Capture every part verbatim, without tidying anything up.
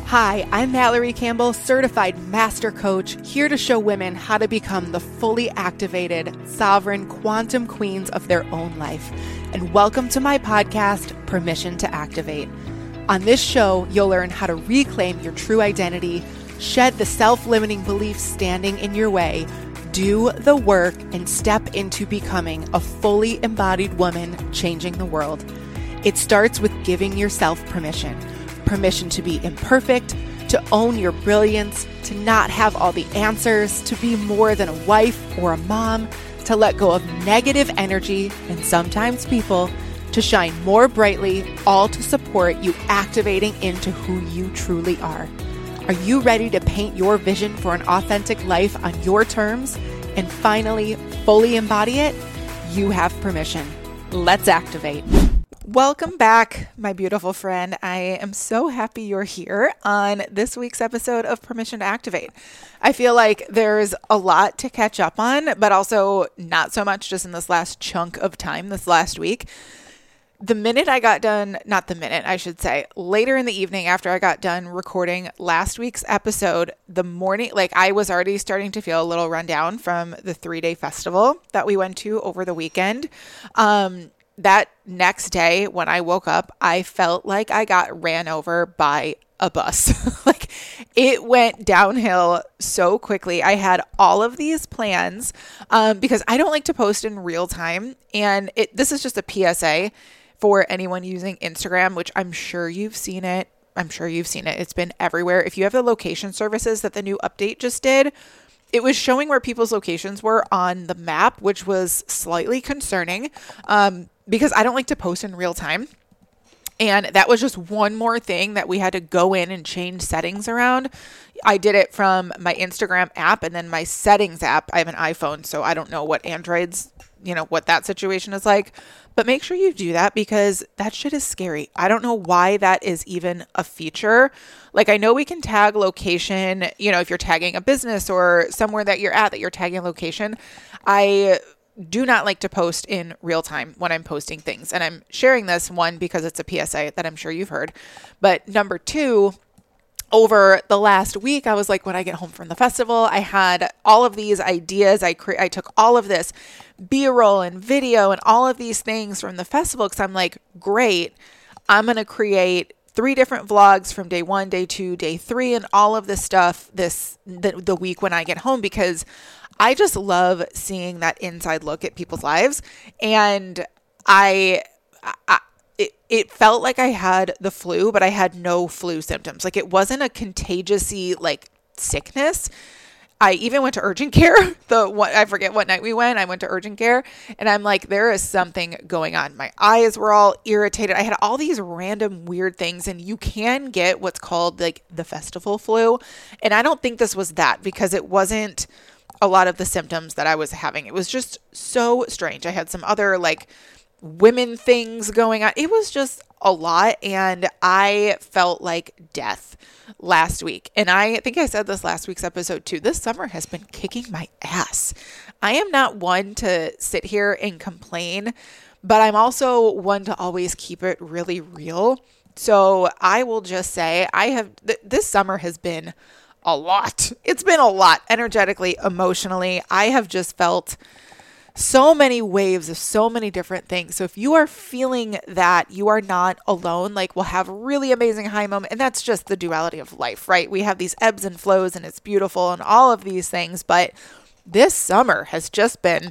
Hi, I'm Mallory Campbell, certified master coach, here to show women how to become the fully activated, sovereign quantum queens of their own life. And welcome to my podcast, Permission to Activate. On this show, you'll learn how to reclaim your true identity, shed the self-limiting beliefs standing in your way, do the work, and step into becoming a fully embodied woman changing the world. It starts with giving yourself permission. Permission to be imperfect, to own your brilliance, to not have all the answers, to be more than a wife or a mom, to let go of negative energy and sometimes people, to shine more brightly, all to support you activating into who you truly are. Are you ready to paint your vision for an authentic life on your terms and finally fully embody it? You have permission. Let's activate. Welcome back, my beautiful friend. I am so happy you're here on this week's episode of Permission to Activate. I feel like there's a lot to catch up on, but also not so much just in this last chunk of time, this last week. The minute I got done, not the minute, I should say, later in the evening after I got done recording last week's episode, the morning, like I was already starting to feel a little run down from the three-day festival that we went to over the weekend. Um, That next day when I woke up, I felt like I got ran over by a bus. Like it went downhill so quickly. I had all of these plans um, because I don't like to post in real time. And it, this is just a P S A for anyone using Instagram, which I'm sure you've seen it. I'm sure you've seen it. It's been everywhere. If you have the location services that the new update just did, it was showing where people's locations were on the map, which was slightly concerning. Um, because I don't like to post in real time. And that was just one more thing that we had to go in and change settings around. I did it from my Instagram app and then my settings app. I have an iPhone, so I don't know what Android's, you know, what that situation is like. But make sure you do that because that shit is scary. I don't know why that is even a feature. Like I know we can tag location, you know, if you're tagging a business or somewhere that you're at that you're tagging location. I do not like to post in real time when I'm posting things. And I'm sharing this, one, because it's a P S A that I'm sure you've heard. But number two, over the last week, I was like, when I get home from the festival, I had all of these ideas. I cre- I took all of this B-roll and video and all of these things from the festival because I'm like, great, I'm going to create three different vlogs from day one, day two, day three, and all of this stuff this the, the week when I get home because I just love seeing that inside look at people's lives. And I, I it, it felt like I had the flu, but I had no flu symptoms. Like it wasn't a contagious-y like sickness. I even went to urgent care. The what I forget what night we went. I went to urgent care and I'm like, there is something going on. My eyes were all irritated. I had all these random weird things and you can get what's called like the festival flu. And I don't think this was that because it wasn't a lot of the symptoms that I was having. It was just so strange. I had some other like women things going on. It was just a lot. And I felt like death last week. And I think I said this last week's episode too. This summer has been kicking my ass. I am not one to sit here and complain, but I'm also one to always keep it really real. So I will just say I have, th- this summer has been a lot. It's been a lot energetically, emotionally. I have just felt so many waves of so many different things. So if you are feeling that, you are not alone. Like we'll have really amazing high moment. And that's just the duality of life, right? We have these ebbs and flows and it's beautiful and all of these things. But this summer has just been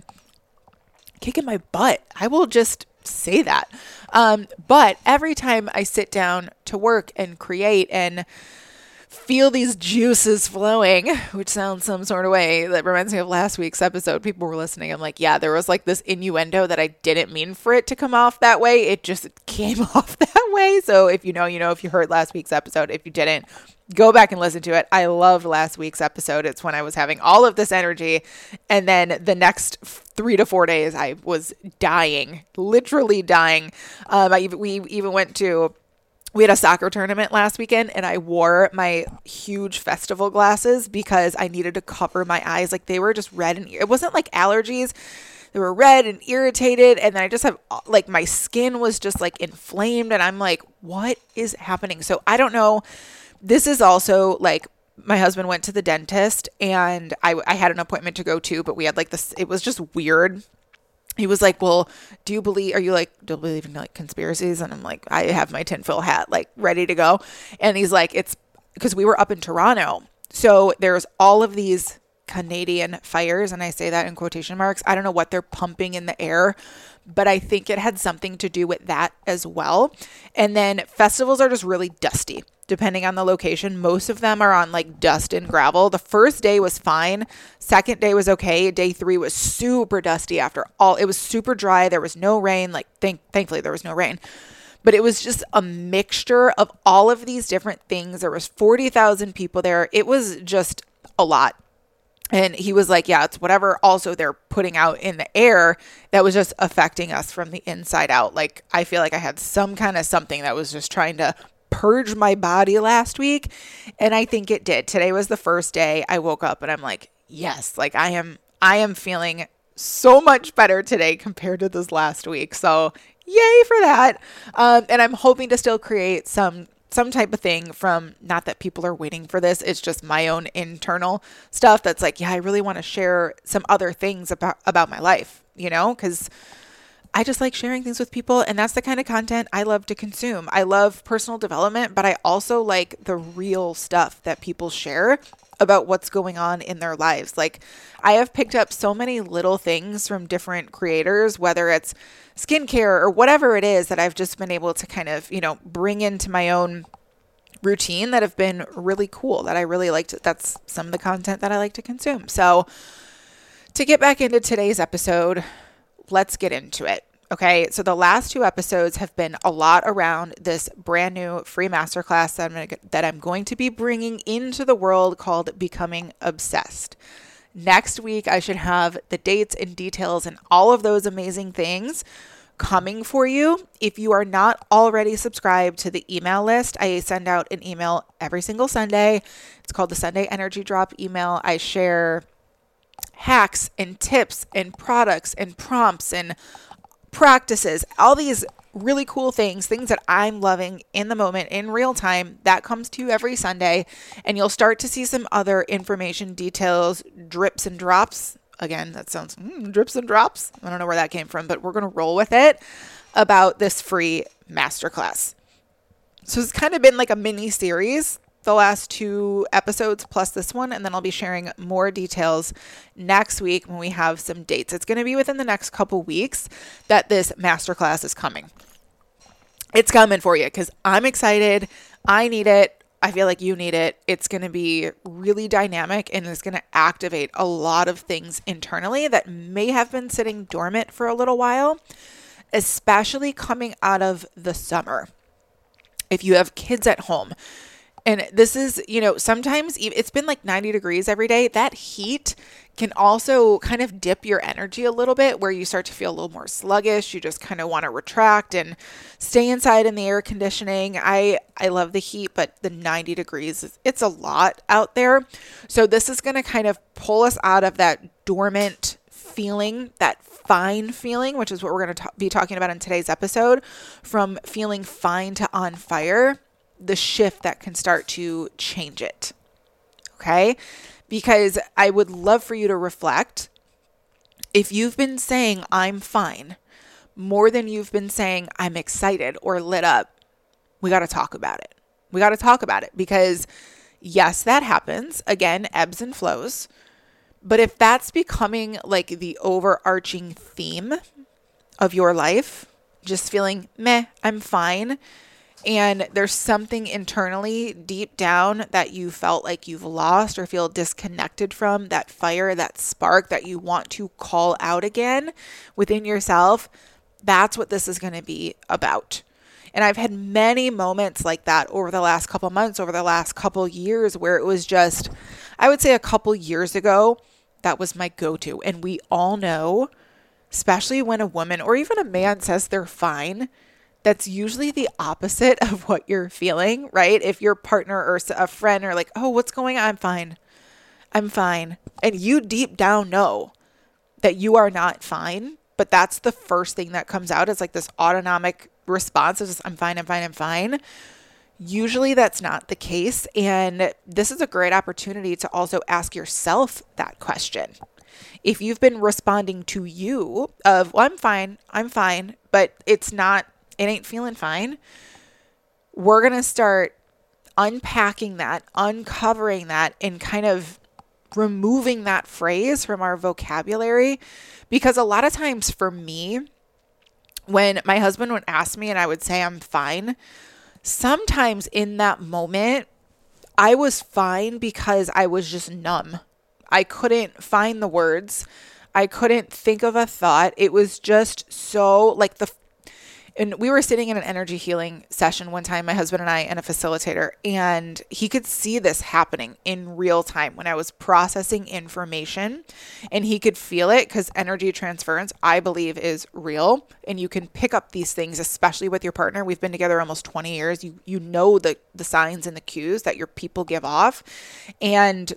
kicking my butt. I will just say that. Um, but every time I sit down to work and create and feel these juices flowing, which sounds some sort of way that reminds me of last week's episode. People were listening. I'm like, yeah, there was like this innuendo that I didn't mean for it to come off that way. It just came off that way. So if you know, you know, if you heard last week's episode, if you didn't, go back and listen to it. I loved last week's episode. It's when I was having all of this energy. And then the next three to four days, I was dying, literally dying. Um, I, we even went to We had a soccer tournament last weekend and I wore my huge festival glasses because I needed to cover my eyes. Like they were just red and it wasn't like allergies. They were red and irritated. And then I just have like my skin was just like inflamed and I'm like, what is happening? So I don't know. this is also like, my husband went to the dentist and I, I had an appointment to go to, but we had like this, it was just weird. He was like, well, do you believe, are you like, do you believe in like conspiracies? And I'm like, I have my tinfoil hat, like ready to go. And he's like, it's because we were up in Toronto. So there's all of these Canadian fires. And I say that in quotation marks. I don't know what they're pumping in the air, but I think it had something to do with that as well. And then festivals are just really dusty, depending on the location. Most of them are on like dust and gravel. The first day was fine. Second day was okay. Day three was super dusty after all. It was super dry. There was no rain. Like thank- thankfully there was no rain, but it was just a mixture of all of these different things. There was forty thousand people there. It was just a lot. And he was like, yeah, it's whatever also they're putting out in the air that was just affecting us from the inside out. Like, I feel like I had some kind of something that was just trying to purge my body last week. And I think it did. Today was the first day I woke up and I'm like, yes, like I am, I am feeling so much better today compared to this last week. So yay for that. Um, and I'm hoping to still create some some type of thing from, not that people are waiting for this, it's just my own internal stuff that's like, yeah, I really want to share some other things about, about my life, you know, because I just like sharing things with people. And that's the kind of content I love to consume. I love personal development, but I also like the real stuff that people share about what's going on in their lives. Like, I have picked up so many little things from different creators, whether it's skincare or whatever it is, that I've just been able to kind of, you know, bring into my own routine that have been really cool, that I really liked. That's some of the content that I like to consume. So to get back into today's episode, let's get into it. Okay, so the last two episodes have been a lot around this brand new free masterclass that I'm, gonna, that I'm going to be bringing into the world called Becoming Obsessed. Next week, I should have the dates and details and all of those amazing things coming for you. If you are not already subscribed to the email list, I send out an email every single Sunday. It's called the Sunday Energy Drop email. I share hacks and tips and products and prompts and practices, all these really cool things, things that I'm loving in the moment, in real time. That comes to you every Sunday, and you'll start to see some other information, details, drips and drops. Again, that sounds mm, drips and drops. I don't know where that came from, but we're going to roll with it about this free masterclass. So it's kind of been like a mini series, the last two episodes plus this one, and then I'll be sharing more details next week when we have some dates. It's going to be within the next couple weeks that this masterclass is coming. It's coming for you because I'm excited. I need it. I feel like you need it. It's going to be really dynamic and it's going to activate a lot of things internally that may have been sitting dormant for a little while, especially coming out of the summer. If you have kids at home, and this is, you know, sometimes it's been like ninety degrees every day. That heat can also kind of dip your energy a little bit, where you start to feel a little more sluggish. You just kind of want to retract and stay inside in the air conditioning. I, I love the heat, but the ninety degrees, it's a lot out there. So this is going to kind of pull us out of that dormant feeling, that fine feeling, which is what we're going to ta- be talking about in today's episode, from feeling fine to on fire. The shift that can start to change it. Okay? Because I would love for you to reflect. If you've been saying I'm fine more than you've been saying I'm excited or lit up, we got to talk about it. We got to talk about it because yes, that happens. Again, ebbs and flows. But if that's becoming like the overarching theme of your life, just feeling meh, I'm fine, and there's something internally deep down that you felt like you've lost or feel disconnected from, that fire, that spark that you want to call out again within yourself, that's what this is going to be about. And I've had many moments like that over the last couple months, over the last couple years, where it was just, I would say a couple years ago, that was my go-to. And we all know, especially when a woman or even a man says they're fine, that's usually the opposite of what you're feeling, right? If your partner or a friend are like, oh, what's going on? I'm fine. I'm fine. And you deep down know that you are not fine, but that's the first thing that comes out. It's like this autonomic response of just, I'm fine, I'm fine, I'm fine. Usually that's not the case. And this is a great opportunity to also ask yourself that question. If you've been responding to you of, well, I'm fine, I'm fine, but it's not, it ain't feeling fine. We're going to start unpacking that, uncovering that, and kind of removing that phrase from our vocabulary. Because a lot of times for me, when my husband would ask me and I would say I'm fine, sometimes in that moment, I was fine because I was just numb. I couldn't find the words. I couldn't think of a thought. It was just so like the, and we were sitting in an energy healing session one time, my husband and I and a facilitator, and he could see this happening in real time when I was processing information, and he could feel it because energy transference, I believe, is real, and you can pick up these things, especially with your partner. We've been together almost twenty years. You, you know, the, the signs and the cues that your people give off. And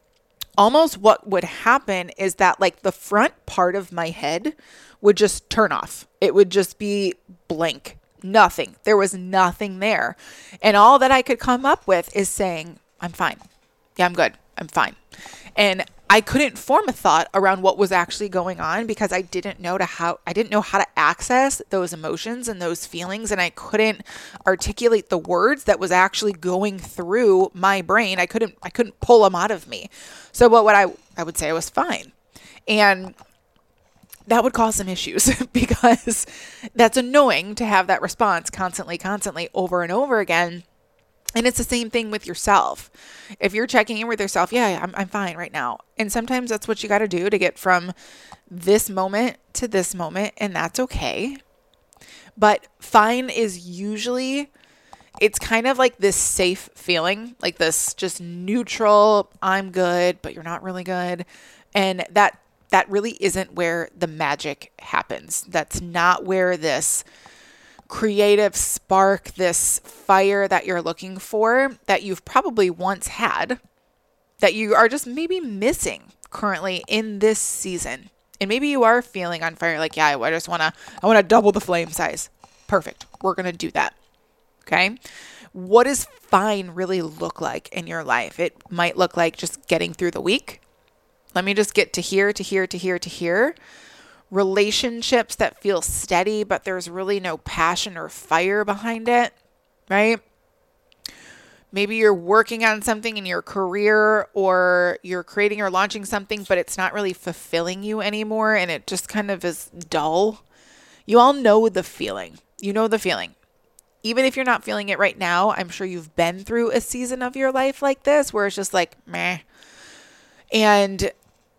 almost what would happen is that like the front part of my head would just turn off. It would just be blank, nothing. There was nothing there. And all that I could come up with is saying, I'm fine. Yeah, I'm good. I'm fine. And I couldn't form a thought around what was actually going on because I didn't know to how, I didn't know how to access those emotions and those feelings. And I couldn't articulate the words that was actually going through my brain. I couldn't, I couldn't pull them out of me. So what would I, I would say I was fine. And that would cause some issues because that's annoying to have that response constantly, constantly over and over again. And it's the same thing with yourself. If you're checking in with yourself, yeah, I'm, I'm fine right now. And sometimes that's what you got to do to get from this moment to this moment. And that's okay. But fine is usually, it's kind of like this safe feeling, like this just neutral, I'm good, but you're not really good. And that That really isn't where the magic happens. That's not where this creative spark, this fire that you're looking for, that you've probably once had, that you are just maybe missing currently in this season. And maybe you are feeling on fire, like, yeah, I just want to, I want to double the flame size. Perfect. We're going to do that. Okay. What does fine really look like in your life? It might look like just getting through the week. Let me just get to here, to here, to here, to here. Relationships that feel steady, but there's really no passion or fire behind it, right? Maybe you're working on something in your career or you're creating or launching something, but it's not really fulfilling you anymore and it just kind of is dull. You all know the feeling. You know the feeling. Even if you're not feeling it right now, I'm sure you've been through a season of your life like this where it's just like, meh. And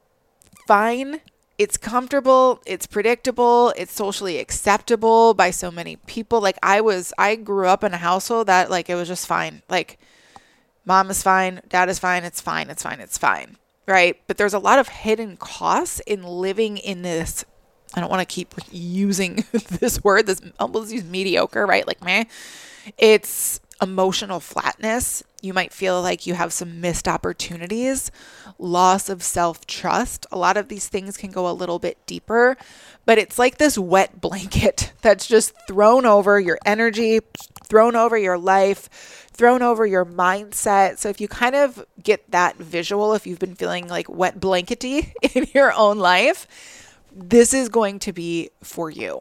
fine, it's comfortable, it's predictable, it's socially acceptable by so many people. Like I was, I grew up in a household that like, it was just fine. Like mom is fine, dad is fine, it's fine, it's fine, it's fine, right? But there's a lot of hidden costs in living in this, I don't want to keep using this word, this almost use mediocre, right? Like meh, it's emotional flatness. You might feel like you have some missed opportunities, loss of self-trust. A lot of these things can go a little bit deeper, but it's like this wet blanket that's just thrown over your energy, thrown over your life, thrown over your mindset. So if you kind of get that visual, if you've been feeling like wet blankety in your own life, this is going to be for you.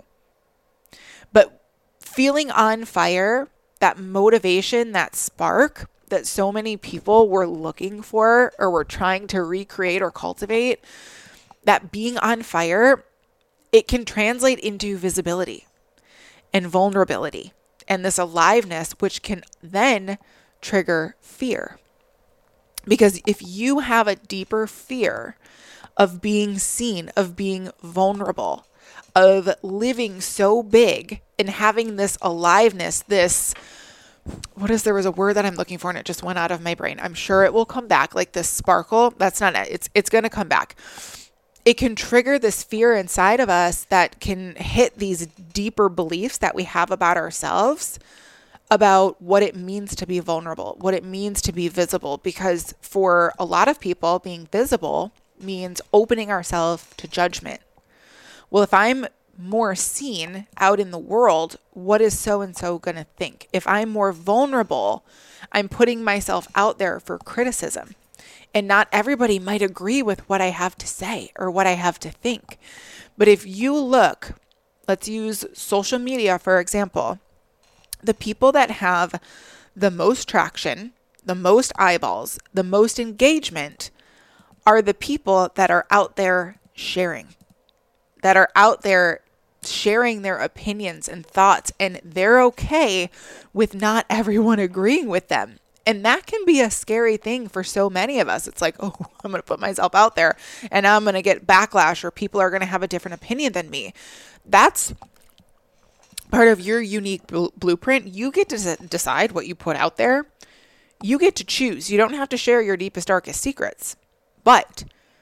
But feeling on fire, that motivation, that spark that so many people were looking for or were trying to recreate or cultivate, that being on fire, it can translate into visibility and vulnerability and this aliveness, which can then trigger fear. Because if you have a deeper fear of being seen, of being vulnerable, of living so big and having this aliveness, this, what is, there was a word that I'm looking for and it just went out of my brain. I'm sure it will come back, like this sparkle. That's not it. It's, it's going to come back. It can trigger this fear inside of us that can hit these deeper beliefs that we have about ourselves, about what it means to be vulnerable, what it means to be visible. Because for a lot of people, being visible means opening ourselves to judgment. Well, if I'm more seen out in the world, what is so-and-so going to think? If I'm more vulnerable, I'm putting myself out there for criticism. And not everybody might agree with what I have to say or what I have to think. But if you look, let's use social media, for example, the people that have the most traction, the most eyeballs, the most engagement are the people that are out there sharing, that are out there sharing their opinions and thoughts, and they're okay with not everyone agreeing with them. And that can be a scary thing for so many of us. It's like, oh, I'm going to put myself out there and I'm going to get backlash, or people are going to have a different opinion than me. That's part of your unique bl- blueprint. You get to decide what you put out there. You get to choose. You don't have to share your deepest, darkest secrets. But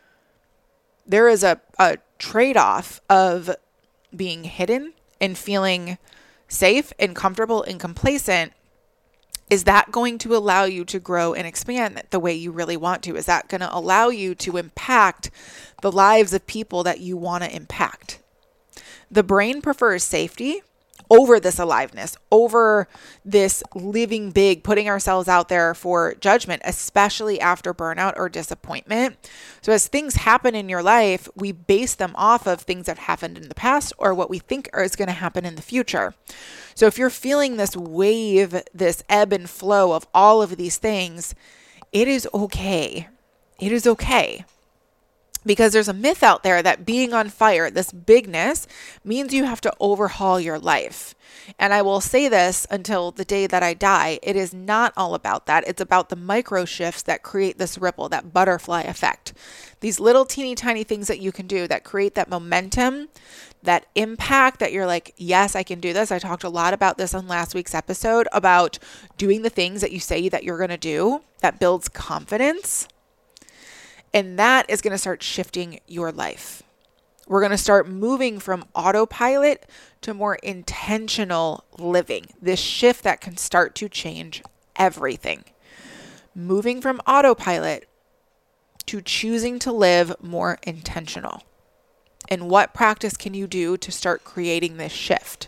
there is a, a trade-off of being hidden and feeling safe and comfortable and complacent. Is that going to allow you to grow and expand the way you really want to? Is that going to allow you to impact the lives of people that you want to impact? The brain prefers safety over this aliveness, over this living big, putting ourselves out there for judgment, especially after burnout or disappointment. So as things happen in your life, we base them off of things that happened in the past or what we think is going to happen in the future. So if you're feeling this wave, this ebb and flow of all of these things, it is okay. It is okay. Because there's a myth out there that being on fire, this bigness, means you have to overhaul your life. And I will say this until the day that I die, it is not all about that. It's about the micro shifts that create this ripple, that butterfly effect. These little teeny tiny things that you can do that create that momentum, that impact that you're like, yes, I can do this. I talked a lot about this on last week's episode about doing the things that you say that you're going to do. That builds confidence. And that is going to start shifting your life. We're going to start moving from autopilot to more intentional living. This shift that can start to change everything. Moving from autopilot to choosing to live more intentional. And what practice can you do to start creating this shift?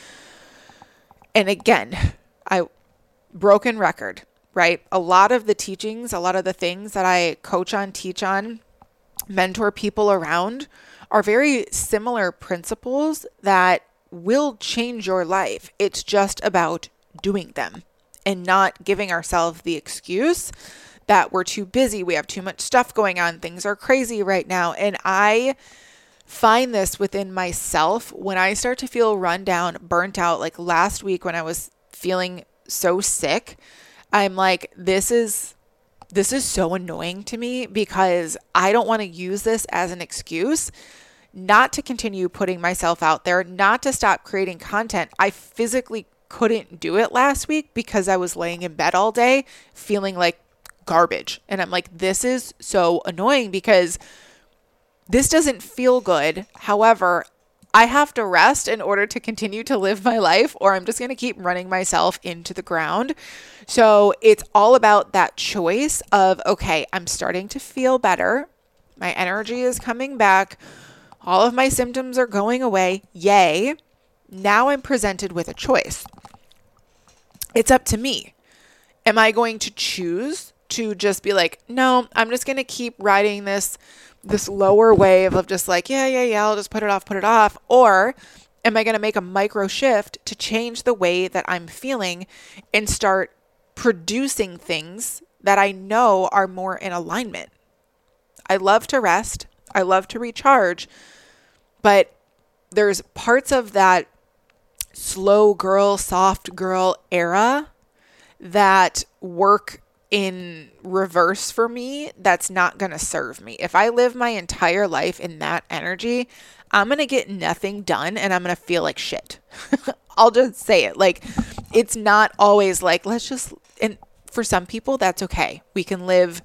And again, I broken record. Right? A lot of the teachings, a lot of the things that I coach on, teach on, mentor people around are very similar principles that will change your life. It's just about doing them and not giving ourselves the excuse that we're too busy. We have too much stuff going on. Things are crazy right now. And I find this within myself when I start to feel run down, burnt out, like last week when I was feeling so sick. I'm like, this is, this is so annoying to me because I don't want to use this as an excuse not to continue putting myself out there, not to stop creating content. I physically couldn't do it last week because I was laying in bed all day feeling like garbage. And I'm like, this is so annoying because this doesn't feel good. However, I have to rest in order to continue to live my life, or I'm just going to keep running myself into the ground. So it's all about that choice of, okay, I'm starting to feel better. My energy is coming back. All of my symptoms are going away. Yay. Now I'm presented with a choice. It's up to me. Am I going to choose to just be like, no, I'm just going to keep riding this this lower wave of just like, yeah, yeah, yeah, I'll just put it off, put it off. Or am I going to make a micro shift to change the way that I'm feeling and start producing things that I know are more in alignment? I love to rest. I love to recharge, but there's parts of that slow girl, soft girl era that work in reverse for me. That's not going to serve me. If I live my entire life in that energy, I'm going to get nothing done and I'm going to feel like shit. I'll just say it. Like, it's not always like, let's just, and for some people, that's okay. We can live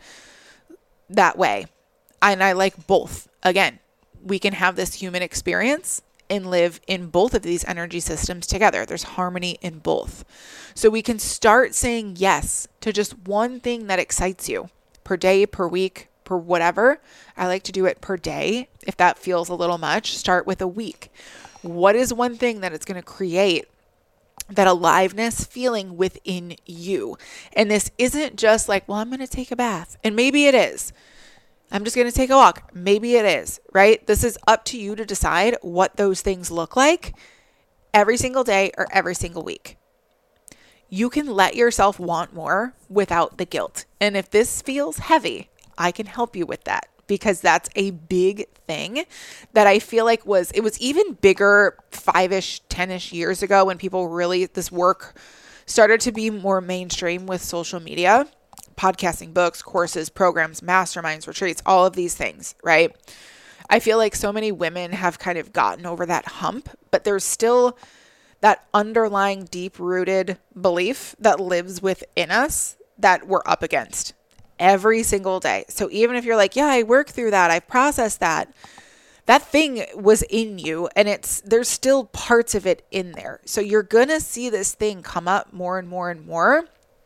that way. And I like both. Again, we can have this human experience and live in both of these energy systems together. There's harmony in both. So we can start saying yes to just one thing that excites you per day, per week, per whatever. I like to do it per day. If that feels a little much, start with a week. What is one thing that it's going to create that aliveness feeling within you? And this isn't just like, well, I'm going to take a bath. And maybe it is. I'm just going to take a walk. Maybe it is, right? This is up to you to decide what those things look like every single day or every single week. You can let yourself want more without the guilt. And if this feels heavy, I can help you with that, because that's a big thing that I feel like was, it was even bigger five-ish, ten-ish years ago when people really, this work started to be more mainstream with social media. Podcasting, books, courses, programs, masterminds, retreats, all of these things, right? I feel like so many women have kind of gotten over that hump, but there's still that underlying deep-rooted belief that lives within us that we're up against every single day. So even if you're like, yeah, I work through that, I've processed that, that thing was in you, and it's, there's still parts of it in there. So you're going to see this thing come up more and more and more.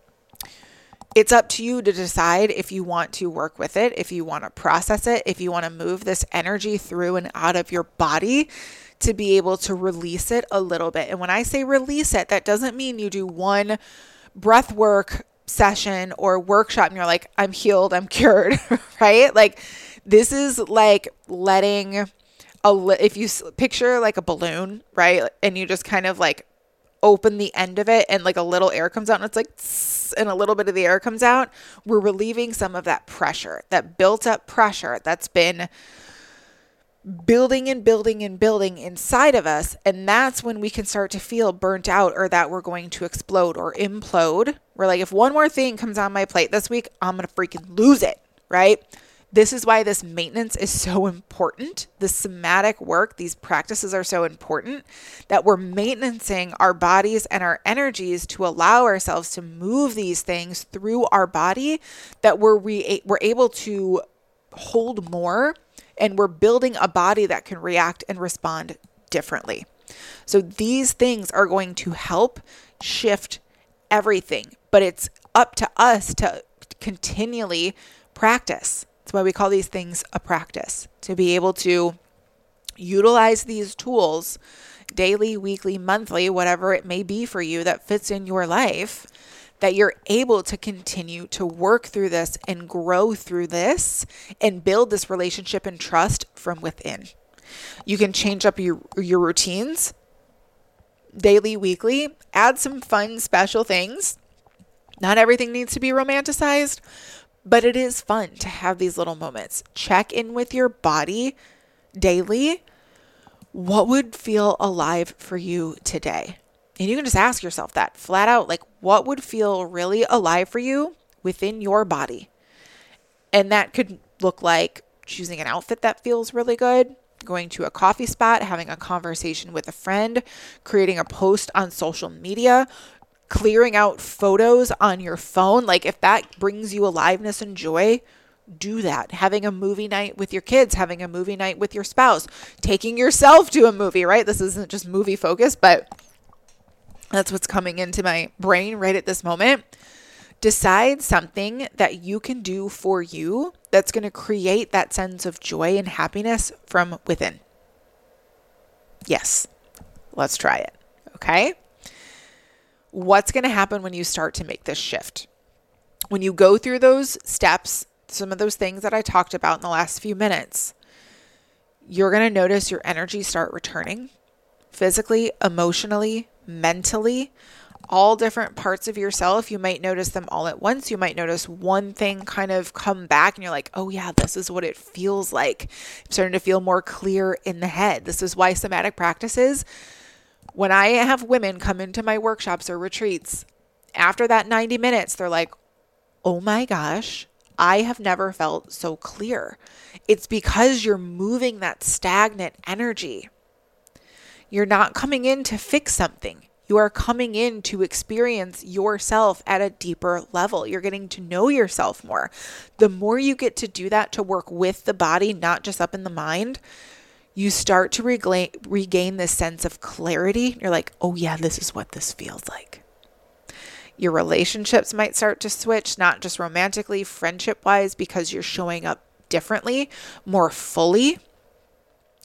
It's up to you to decide if you want to work with it, if you want to process it, if you want to move this energy through and out of your body to be able to release it a little bit. And when I say release it, that doesn't mean you do one breath work session or workshop and you're like, I'm healed, I'm cured, right? Like this is like letting a, li- if you picture like a balloon, right? And you just kind of like open the end of it and like a little air comes out and it's like, tss, and a little bit of the air comes out. We're relieving some of that pressure, that built up pressure that's been building and building and building inside of us. And that's when we can start to feel burnt out or that we're going to explode or implode. We're like, if one more thing comes on my plate this week, I'm going to freaking lose it, right? This is why this maintenance is so important. The somatic work, these practices are so important that we're maintaining our bodies and our energies to allow ourselves to move these things through our body, that we're, re- we're able to hold more, and we're building a body that can react and respond differently. So these things are going to help shift everything, but it's up to us to continually practice. That's why we call these things a practice, to be able to utilize these tools daily, weekly, monthly, whatever it may be for you that fits in your life, that you're able to continue to work through this and grow through this and build this relationship and trust from within. You can change up your, your routines daily, weekly, add some fun, special things. Not everything needs to be romanticized, but it is fun to have these little moments. Check in with your body daily. What would feel alive for you today? And you can just ask yourself that flat out, like what would feel really alive for you within your body? And that could look like choosing an outfit that feels really good, going to a coffee spot, having a conversation with a friend, creating a post on social media, clearing out photos on your phone. Like if that brings you aliveness and joy, do that. Having a movie night with your kids, having a movie night with your spouse, taking yourself to a movie, right? This isn't just movie focused, but that's what's coming into my brain right at this moment. Decide something that you can do for you that's going to create that sense of joy and happiness from within. Yes, let's try it. Okay. What's going to happen when you start to make this shift? When you go through those steps, some of those things that I talked about in the last few minutes, you're going to notice your energy start returning physically, emotionally, mentally, all different parts of yourself. You might notice them all at once. You might notice one thing kind of come back and you're like, oh yeah, this is what it feels like. I'm starting to feel more clear in the head. This is why somatic practices, when I have women come into my workshops or retreats, after that ninety minutes, they're like, oh my gosh, I have never felt so clear. It's because you're moving that stagnant energy. You're not coming in to fix something. You are coming in to experience yourself at a deeper level. You're getting to know yourself more. The more you get to do that, to work with the body, not just up in the mind, you start to regain, regain this sense of clarity. You're like, oh yeah, this is what this feels like. Your relationships might start to switch, not just romantically, friendship-wise, because you're showing up differently, more fully.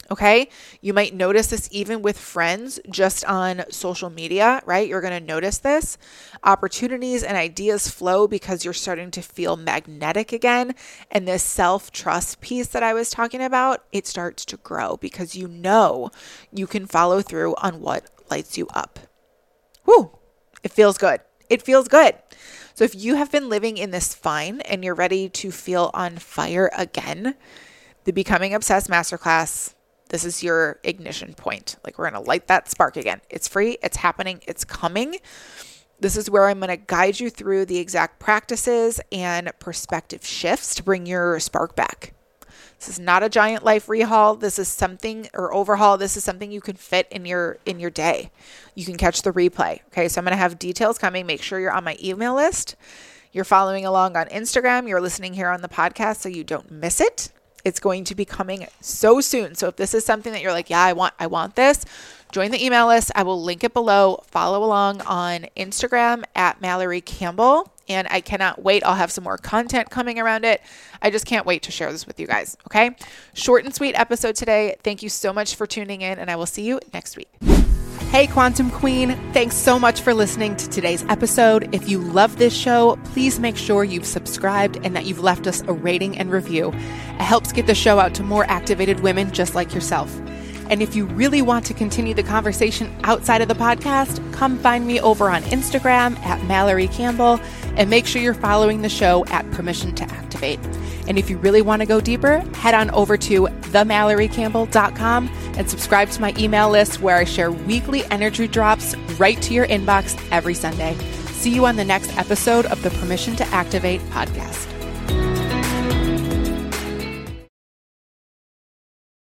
Okay. You might notice this even with friends just on social media, right? You're going to notice this. Opportunities and ideas flow because you're starting to feel magnetic again. And this self-trust piece that I was talking about, it starts to grow because you know you can follow through on what lights you up. Woo! It feels good. It feels good. So if you have been living in this fine and you're ready to feel on fire again, the Becoming Obsessed Masterclass, this is your ignition point. Like we're going to light that spark again. It's free. It's happening. It's coming. This is where I'm going to guide you through the exact practices and perspective shifts to bring your spark back. This is not a giant life rehaul. This is something or overhaul. This is something you can fit in your, in your day. You can catch the replay. Okay. So I'm going to have details coming. Make sure you're on my email list. You're following along on Instagram. You're listening here on the podcast so you don't miss it. It's going to be coming so soon. So if this is something that you're like, yeah, I want, I want this, join the email list. I will link it below. Follow along on Instagram at Mallory Campbell. And I cannot wait. I'll have some more content coming around it. I just can't wait to share this with you guys. Okay. Short and sweet episode today. Thank you so much for tuning in, and I will see you next week. Hey, Quantum Queen. Thanks so much for listening to today's episode. If you love this show, please make sure you've subscribed and that you've left us a rating and review. It helps get the show out to more activated women just like yourself. And if you really want to continue the conversation outside of the podcast, come find me over on Instagram at Mallory Campbell and make sure you're following the show at Permission to Activate. And if you really want to go deeper, head on over to the mallory campbell dot com and subscribe to my email list where I share weekly energy drops right to your inbox every Sunday. See you on the next episode of the Permission to Activate podcast.